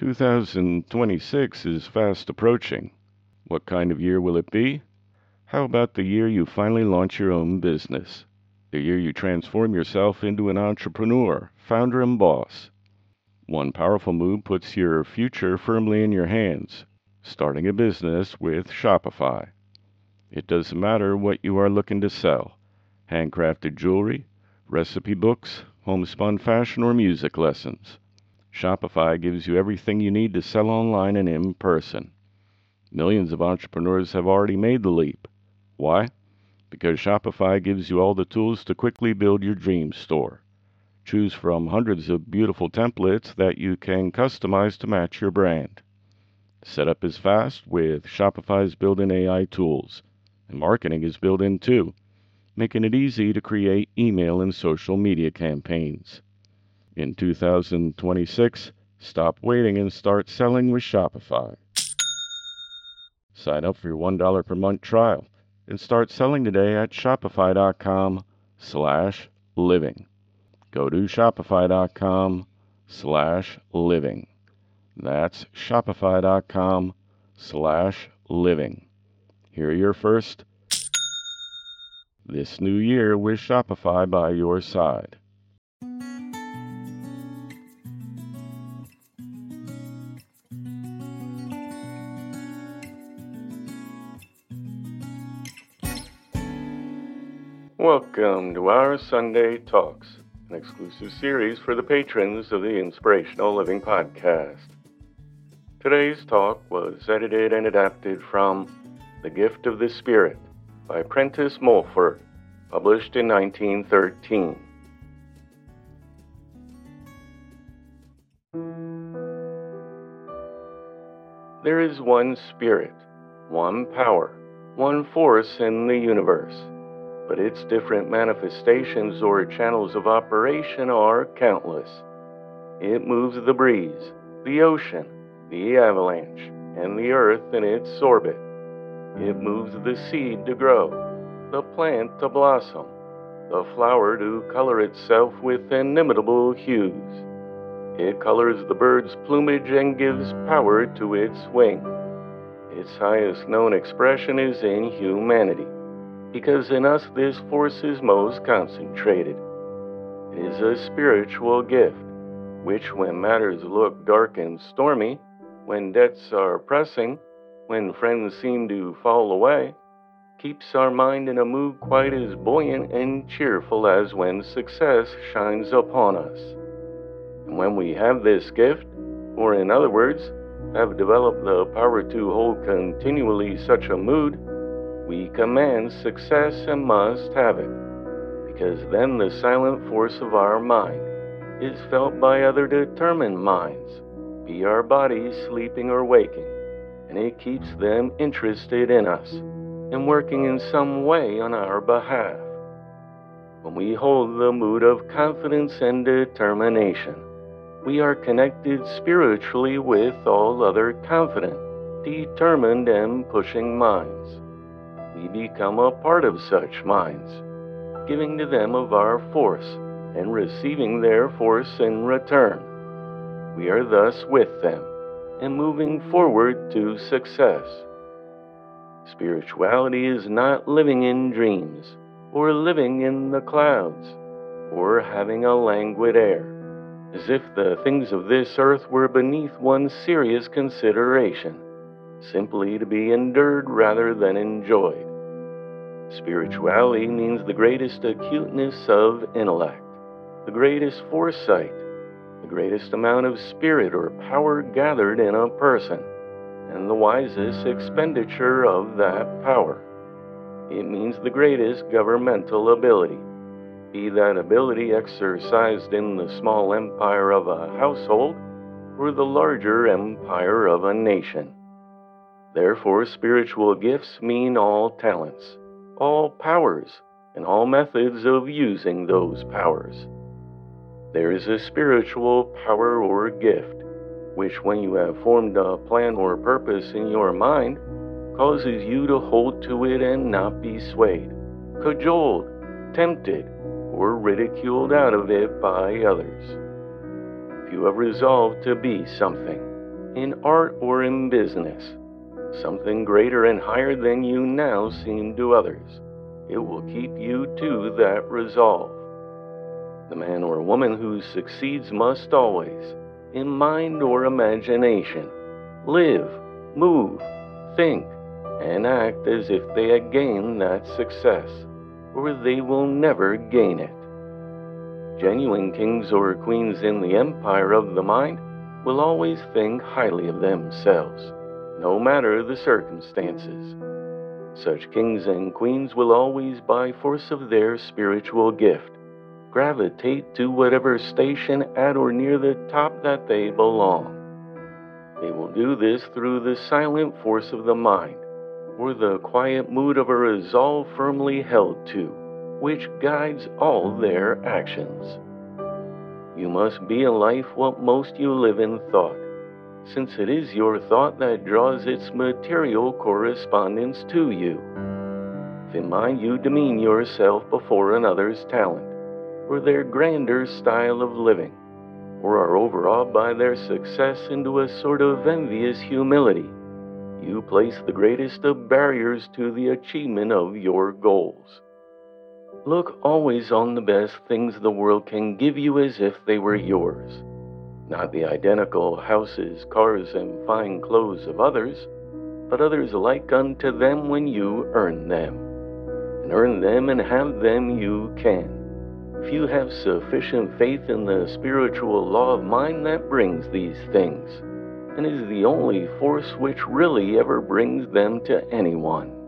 2026 is fast approaching. What kind of year will it be? How about the year you finally launch your own business? The year you transform yourself into an entrepreneur, founder, and boss. One powerful move puts your future firmly in your hands, starting a business with Shopify. It doesn't matter what you are looking to sell: handcrafted jewelry, recipe books, homespun fashion, or music lessons. Shopify gives you everything you need to sell online and in person. Millions of entrepreneurs have already made the leap. Why? Because Shopify gives you all the tools to quickly build your dream store. Choose from hundreds of beautiful templates that you can customize to match your brand. Setup is fast with Shopify's built-in AI tools, and marketing is built in too, making it easy to create email and social media campaigns. In 2026, stop waiting and start selling with Shopify. Sign up for your $1 per month trial and start selling today at shopify.com/living. Go to shopify.com/living. That's shopify.com/living. Hear your first this new year with Shopify by your side. Welcome to our Sunday Talks, an exclusive series for the patrons of the Inspirational Living Podcast. Today's talk was edited and adapted from The Gift of the Spirit by Prentice Mulford, published in 1913. There is one spirit, one power, one force in the universe, but its different manifestations or channels of operation are countless. It moves the breeze, the ocean, the avalanche, and the earth in its orbit. It moves the seed to grow, the plant to blossom, the flower to color itself with inimitable hues. It colors the bird's plumage and gives power to its wing. Its highest known expression is in humanity, because in us this force is most concentrated. It is a spiritual gift, which when matters look dark and stormy, when debts are pressing, when friends seem to fall away, keeps our mind in a mood quite as buoyant and cheerful as when success shines upon us. And when we have this gift, or in other words, have developed the power to hold continually such a mood, we command success and must have it, because then the silent force of our mind is felt by other determined minds, be our bodies sleeping or waking, and it keeps them interested in us and working in some way on our behalf. When we hold the mood of confidence and determination, we are connected spiritually with all other confident, determined, and pushing minds. We become a part of such minds, giving to them of our force and receiving their force in return. We are thus with them and moving forward to success. Spirituality is not living in dreams, or living in the clouds, or having a languid air, as if the things of this earth were beneath one's serious consideration, simply to be endured rather than enjoyed. Spirituality means the greatest acuteness of intellect, the greatest foresight, the greatest amount of spirit or power gathered in a person, and the wisest expenditure of that power. It means the greatest governmental ability, be that ability exercised in the small empire of a household or the larger empire of a nation. Therefore, spiritual gifts mean all talents, all powers, and all methods of using those powers. There is a spiritual power or gift, which when you have formed a plan or purpose in your mind, causes you to hold to it and not be swayed, cajoled, tempted, or ridiculed out of it by others. If you have resolved to be something, in art or in business, something greater and higher than you now seem to others. It will keep you to that resolve. The man or woman who succeeds must always, in mind or imagination, live, move, think, and act as if they had gained that success, or they will never gain it. Genuine kings or queens in the empire of the mind will always think highly of themselves, no matter the circumstances. Such kings and queens will always, by force of their spiritual gift, gravitate to whatever station at or near the top that they belong. They will do this through the silent force of the mind, or the quiet mood of a resolve firmly held to, which guides all their actions. You must be in life what most you live in thought, since it is your thought that draws its material correspondence to you. If in mind you demean yourself before another's talent, or their grander style of living, or are overawed by their success into a sort of envious humility, you place the greatest of barriers to the achievement of your goals. Look always on the best things the world can give you as if they were yours, not the identical houses, cars, and fine clothes of others, but others like unto them when you earn them. And earn them and have them you can, if you have sufficient faith in the spiritual law of mind that brings these things, and is the only force which really ever brings them to anyone.